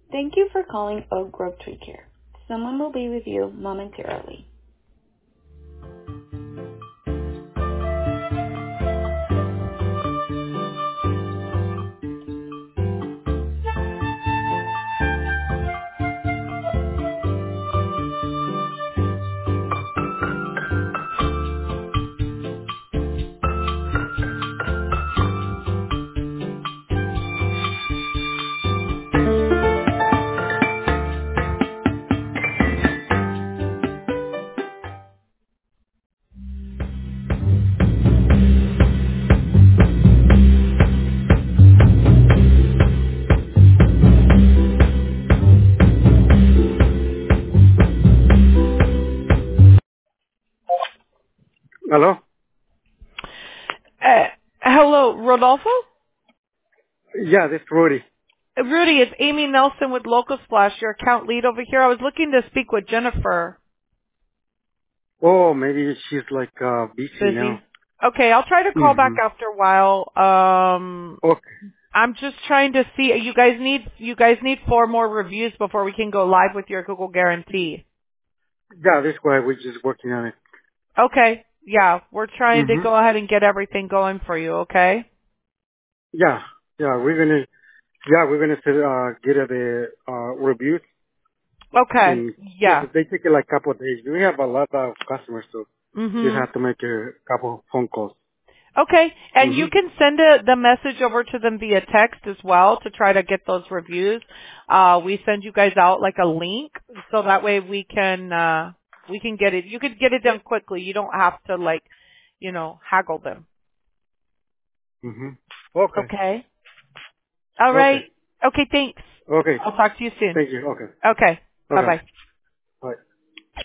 Thank you for calling Oak Grove Tree Care. Someone will be with you momentarily. Hello? Hello, Rodolfo? Yeah, this is Rudy. Rudy, it's Amy Nelson with Local Splash, your account lead over here. I was looking to speak with Jennifer. Oh, maybe she's like busy now. Busy? Okay, I'll try to call back Mm-hmm. after a while. Okay. I'm just trying to see, you guys need 4 more reviews before we can go live with your Google guarantee. Yeah, this way we're just working on it. Okay, yeah, we're trying to Mm-hmm. go ahead and get everything going for you, okay? Yeah, yeah, we're gonna get the reviews, Okay, and yeah. they take like a couple of days. We have a lot of customers, so just Mhm. have to make a couple of phone calls. Okay, and you Mm-hmm. can send the message over to them via text as well to try to get those reviews. We send you guys out like a link so that way we can get it. You could get it done quickly. You don't have to like, haggle them. Mm-hmm. Okay. Okay. All Okay. right. Okay, thanks. Okay. I'll talk to you soon. Thank you. Okay. Okay. Bye Okay. bye.